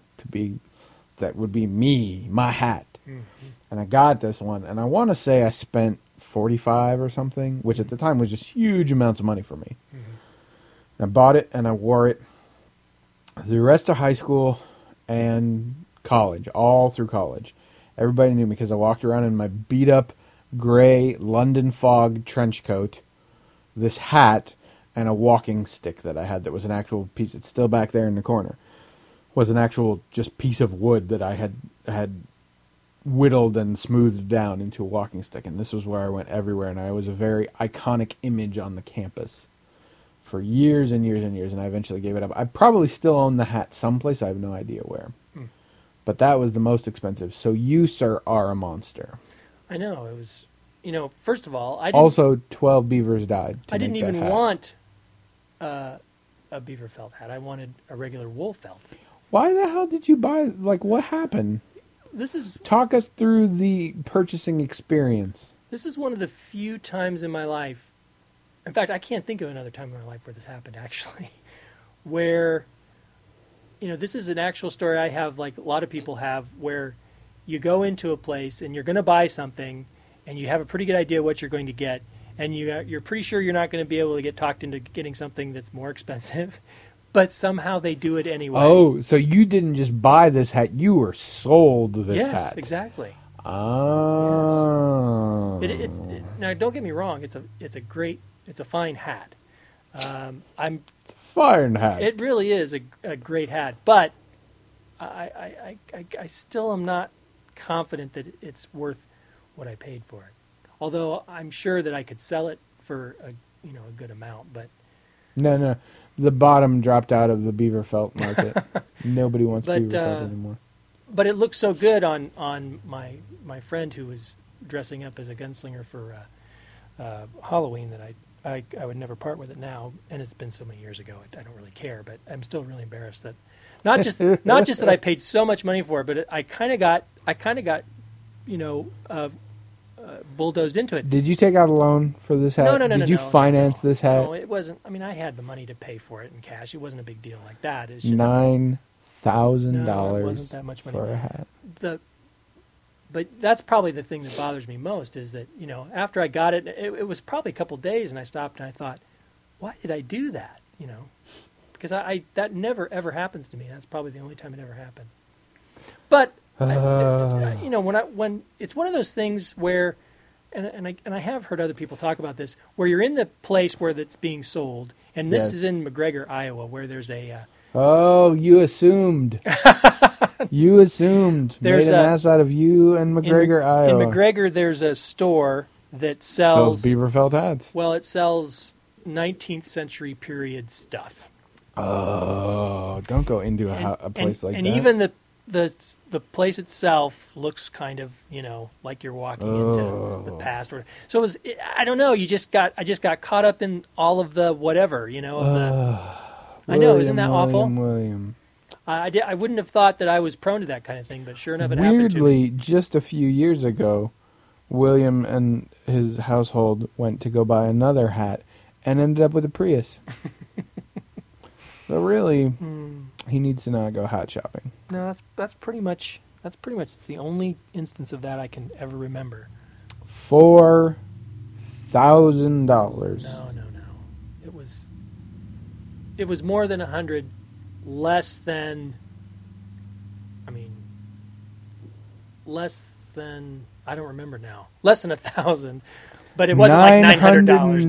that would be me, my hat. Mm-hmm. And I got this one, and I want to say I spent $45 or something, which at the time was just huge amounts of money for me. Mm-hmm. I bought it, and I wore it the rest of high school and college, all through college. Everybody knew me because I walked around in my beat-up gray London Fog trench coat, this hat, and a walking stick that I had that was an actual piece. It's still back there in the corner. Was an actual just piece of wood that I had whittled and smoothed down into a walking stick. And this was where I went everywhere, and I was a very iconic image on the campus for years and years and years, and I eventually gave it up. I probably still own the hat someplace. I have no idea where. But that was the most expensive. So you, sir, are a monster. I know. It was... first of all, also 12 beavers died. I didn't even want a beaver felt hat. I wanted a regular wool felt. Why the hell did you buy? What happened? Talk us through the purchasing experience. This is one of the few times in my life. In fact, I can't think of another time in my life where this happened. Actually, where this is an actual story I have, like a lot of people have, where you go into a place and you're going to buy something. And you have a pretty good idea what you're going to get, and you're pretty sure you're not going to be able to get talked into getting something that's more expensive, but somehow they do it anyway. Oh, so you didn't just buy this hat, you were sold this hat. Yes, exactly. Oh. Yes. Now, don't get me wrong, it's a fine hat. It's a fine hat. It really is a great hat, but I still am not confident that it's worth what I paid for it. Although I'm sure that I could sell it for a good amount, but no, the bottom dropped out of the beaver felt market. Nobody wants beaver felt anymore. But it looks so good on my friend who was dressing up as a gunslinger for Halloween that I would never part with it now. And it's been so many years ago, I don't really care. But I'm still really embarrassed that not just that I paid so much money for it, but I kind of got bulldozed into it. Did you take out a loan for this hat? No. Did you finance this hat? No, it wasn't. I mean, I had the money to pay for it in cash. It wasn't a big deal like that. It's just $9,000 no, it wasn't that much money for a hat. But that's probably the thing that bothers me most is that, after I got it, it was probably a couple of days, and I stopped and I thought, why did I do that? Because that never, ever happens to me. That's probably the only time it ever happened. But when it's one of those things where, and I have heard other people talk about this, where you're in the place where that's being sold, and this is in McGregor, Iowa, where there's a. Oh, you assumed. You assumed. There's made an ass out of you and McGregor, Iowa. In McGregor, there's a store that sells beaver felt hats. Well, it sells 19th century period stuff. Oh, don't go into a place like and that. even the place itself looks kind of, like you're walking into the past. So it was, I don't know. I just got caught up in all of the whatever, I know, isn't that awful? William. I wouldn't have thought that I was prone to that kind of thing, but sure enough, it happened to me. Weirdly, just a few years ago, William and his household went to go buy another hat and ended up with a Prius. So really, he needs to not go hat shopping. No, that's pretty much the only instance of that I can ever remember. $4,000. No. It was more than 100, less than I don't remember now. Less than 1,000, but it wasn't like $900.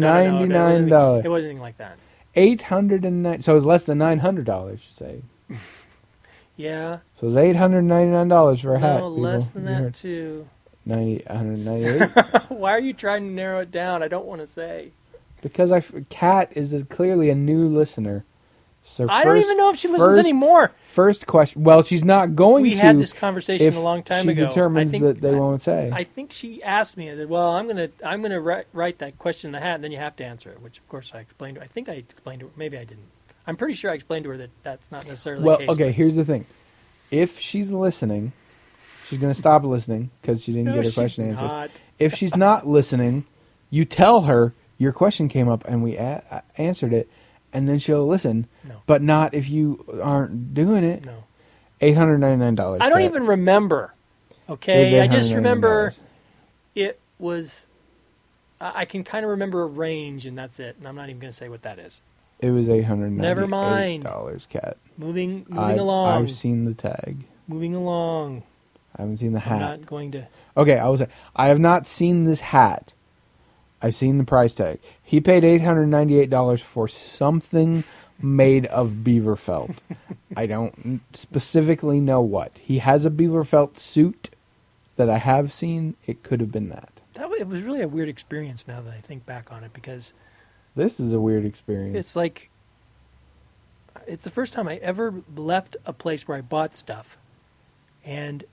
No, it wasn't anything like that. $809. So it was less than $900, you say? Yeah. So it was $899 for a hat. No, less than that too. 198. Why are you trying to narrow it down? I don't want to say. Because Kat is clearly a new listener. So I don't even know if she listens anymore. First question. Well, she's not going to. We had this conversation a long time ago. She determines that they won't say. I think she asked me. I said, "Well, I'm gonna write that question in the hat, and then you have to answer it." Which, of course, I explained. I think I explained to her. Maybe I didn't. I'm pretty sure I explained to her that that's not necessarily the case. Well, okay. Here's the thing. If she's listening, she's going to stop listening because she didn't get her question answered. Not. If she's not listening, you tell her your question came up and we answered it, and then she'll listen. No. But not if you aren't doing it. No. $899. I don't even remember. Okay, I just remember it was. I can kind of remember a range, and that's it. And I'm not even going to say what that is. It was $898. Never mind. Kat. Moving along. I've seen the tag. Moving along. I haven't seen the hat. I'm not going to. Okay, I will say I have not seen this hat. I've seen the price tag. He paid $898 for something made of beaver felt. I don't specifically know what. He has a beaver felt suit that I have seen. It could have been that. It was really a weird experience now that I think back on it, because this is a weird experience. it's like it's the first time I ever left a place where I bought stuff, and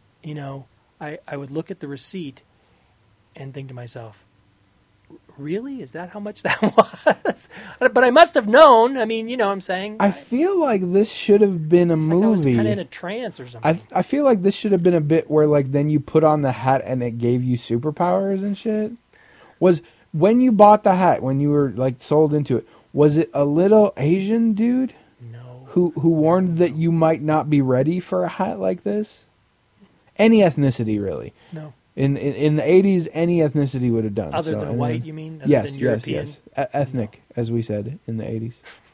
I would look at the receipt and think to myself, really? Is that how much that was? But I must have known. I mean, what I'm saying? I feel like this should have been a movie. Like I was kind of in a trance or something. I feel like this should have been a bit where, like, then you put on the hat and it gave you superpowers and shit. Was when you bought the hat, when you were, like, sold into it, was it a little Asian dude? No. Who warned that you might not be ready for a hat like this? Any ethnicity, really. No. In the 80s, any ethnicity would have done. Other than white, you mean? Other Yes, than European? yes. Ethnic, as we said, in the 80s.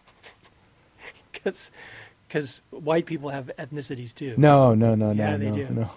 Because white people have ethnicities, too. No. Yeah, they do. No.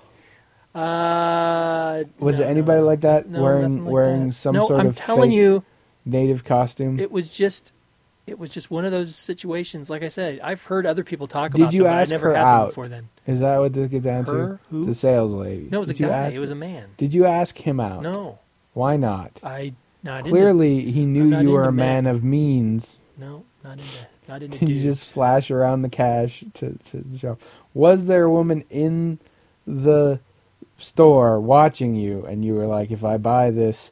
Was it anybody like that wearing some sort of I'm telling you, native costume? It was just one of those situations. Like I said, I've heard other people talk about them. Did you ask I never her had out? them before then. Is that what this gets down Her? to? Who? The sales lady. No, it was a guy. It was a man. Did you ask him out? No. Why not? I didn't. Clearly, he knew not you were into a man of means. No, not into Did you dudes. just flash around the cash to the shop? Was there a woman in the store watching you, and you were like, if I buy this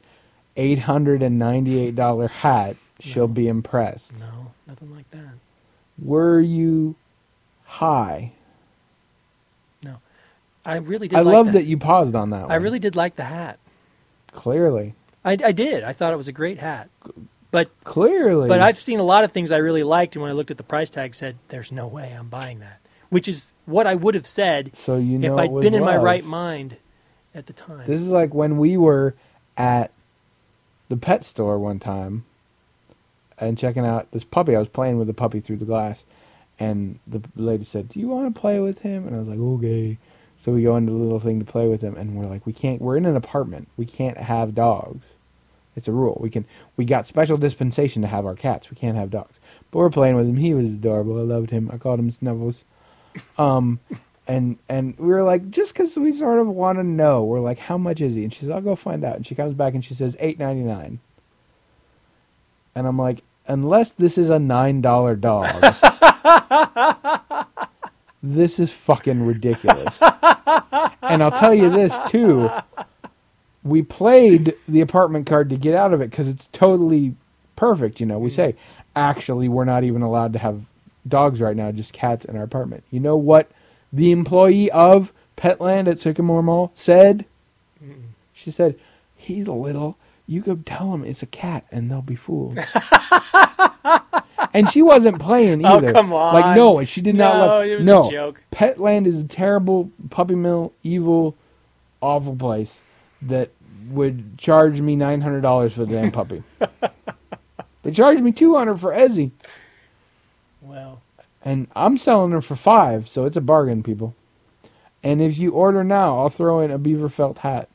$898 hat, she'll be impressed? No, nothing like that. Were you high? No. I really did I like love that you paused on that one. I really did like the hat. Clearly. I did. I thought it was a great hat. But Clearly. But I've seen a lot of things I really liked, and when I looked at the price tag, said, there's no way I'm buying that. Which is what I would have said so if I'd been in my right mind at the time. This is like when we were at the pet store one time and checking out this puppy. I was playing with the puppy through the glass, and the lady said, do you want to play with him? And I was like, okay. So we go into the little thing to play with him, and we're like, we're in an apartment. We can't have dogs. It's a rule. We got special dispensation to have our cats. We can't have dogs. But we're playing with him. He was adorable. I loved him. I called him Snuffles. And we were like, just because we sort of want to know, we're like, how much is he? And she says, I'll go find out. And she comes back and she says, $8.99. And I'm like, unless this is a $9 dog, This is fucking ridiculous. And I'll tell you this, too. We played the apartment card to get out of it because it's totally perfect, you know. We say, actually, we're not even allowed to have dogs right now, just cats in our apartment. You know what the employee of Petland at Sycamore Mall said? She said, he's little. You could tell him it's a cat and they'll be fooled. And she wasn't playing either. Oh, come on. Like, no, she did not let... It was No, a joke. Petland is a terrible puppy mill, evil, awful place that would charge me $900 for the damn puppy. They charged me $200 for Ezzy. Well, And I'm selling her for $5, so it's a bargain, people. And if you order now, I'll throw in a beaver felt hat.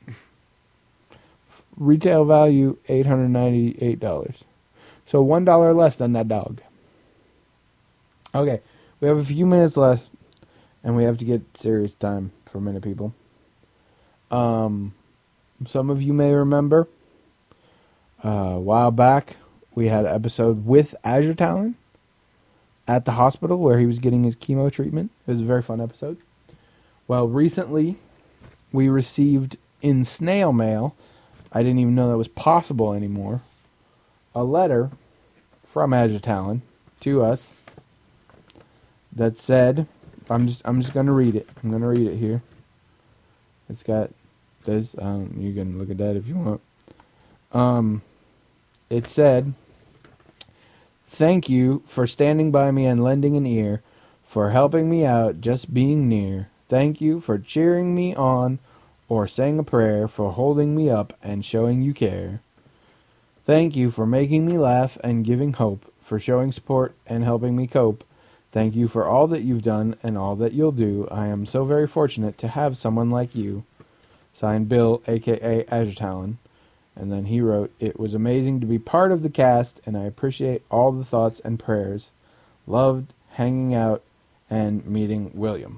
Retail value $898. So $1 less than that dog. Okay, we have a few minutes left, and we have to get serious time for a minute, people. Some of you may remember, a while back, we had an episode with Azure Talon at the hospital where he was getting his chemo treatment. It was a very fun episode. Well, recently, we received in snail mail, I didn't even know that was possible anymore, a letter from Azure Talon to us that said, I'm just going to read it. I'm going to read it here. It's got this. You can look at that if you want. It said, thank you for standing by me and lending an ear, for helping me out, just being near. Thank you for cheering me on or saying a prayer, for holding me up and showing you care. Thank you for making me laugh and giving hope, for showing support and helping me cope. Thank you for all that you've done and all that you'll do. I am so very fortunate to have someone like you. Signed, Bill, a.k.a. Azure Talon. And then he wrote, it was amazing to be part of the cast, and I appreciate all the thoughts and prayers. Loved hanging out and meeting William.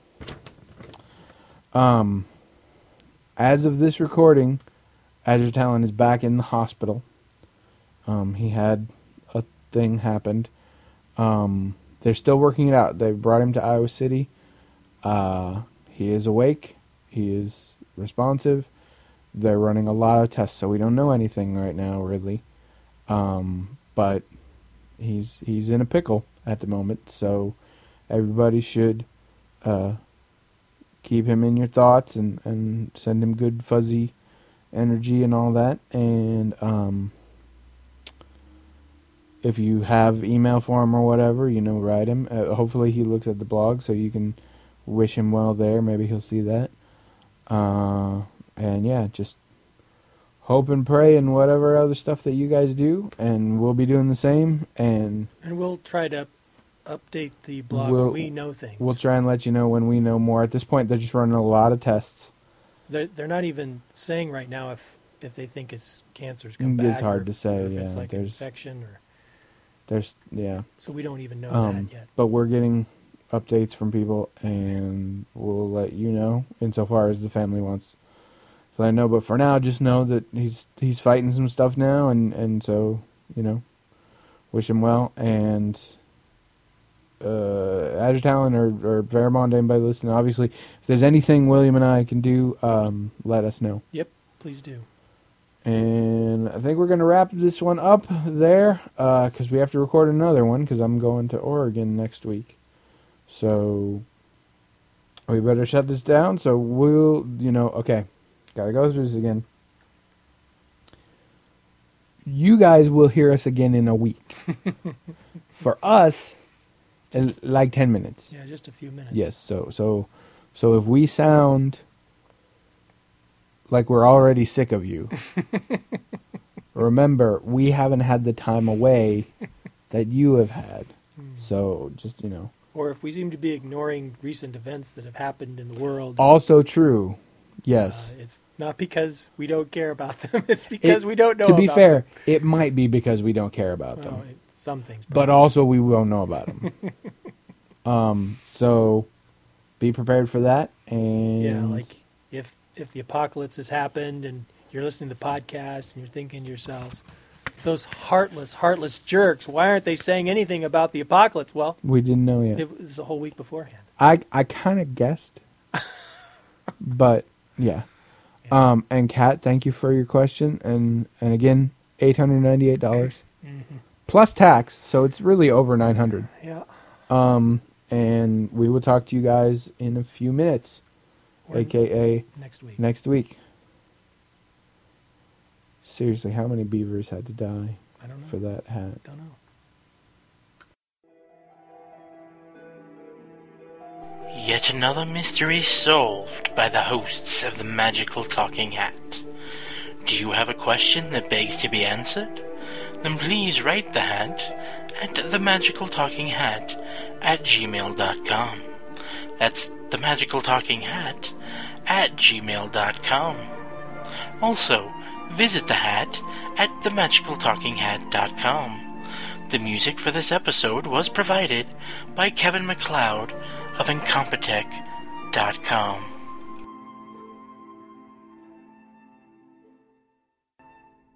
As of this recording, Azure Talon is back in the hospital. He had a thing happened. They're still working it out. They brought him to Iowa City. He is awake. He is responsive. They're running a lot of tests, so we don't know anything right now, really. But he's in a pickle at the moment, so everybody should keep him in your thoughts and send him good fuzzy energy and all that. And if you have email for him or whatever, write him. Hopefully he looks at the blog, so you can wish him well there. Maybe he'll see that. And yeah, just hope and pray and whatever other stuff that you guys do, and we'll be doing the same. And we'll try to update the blog when we know things. We'll try and let you know when we know more. At this point, they're just running a lot of tests. They're not even saying right now if they think it's cancer's come back. It's hard to say. If yeah, it's like an infection or. So we don't even know that yet. But we're getting updates from people, and we'll let you know insofar as the family wants to let know. But for now, just know that he's fighting some stuff now, and so wish him well. And Azure Talon or Fairmont, anybody listening, obviously, if there's anything William and I can do, let us know. Yep, please do. And I think we're going to wrap this one up there, because we have to record another one, because I'm going to Oregon next week. So we better shut this down. So we'll, okay, got to go through this again. You guys will hear us again in a week. For us, it's like 10 minutes. Yeah, just a few minutes. Yes, so if we sound like we're already sick of you, remember, we haven't had the time away that you have had. So just, Or if we seem to be ignoring recent events that have happened in the world. Also true. Yes. It's not because we don't care about them. It's because we don't know about them. To be fair, them. It might be because we don't care about them. Some things. But also we won't know about them. So be prepared for that. And yeah, like if the apocalypse has happened and you're listening to the podcast and you're thinking to yourselves, Those heartless jerks. Why aren't they saying anything about the apocalypse? Well, We didn't know yet. it was a whole week beforehand. I kind of guessed, but yeah. And Kat, thank you for your question, and again, $898 plus tax, so it's really over $900. Yeah. And we will talk to you guys in a few minutes, Or aka next week. Seriously, how many beavers had to die I don't know. for that hat? Don't know. Yet another mystery solved by the hosts of the Magical Talking Hat. Do you have a question that begs to be answered? Then please write the hat at themagicaltalkinghat@gmail.com. That's themagicaltalkinghat@gmail.com. Also, visit the hat at themagicaltalkinghat.com. The music for this episode was provided by Kevin MacLeod of Incompetech.com.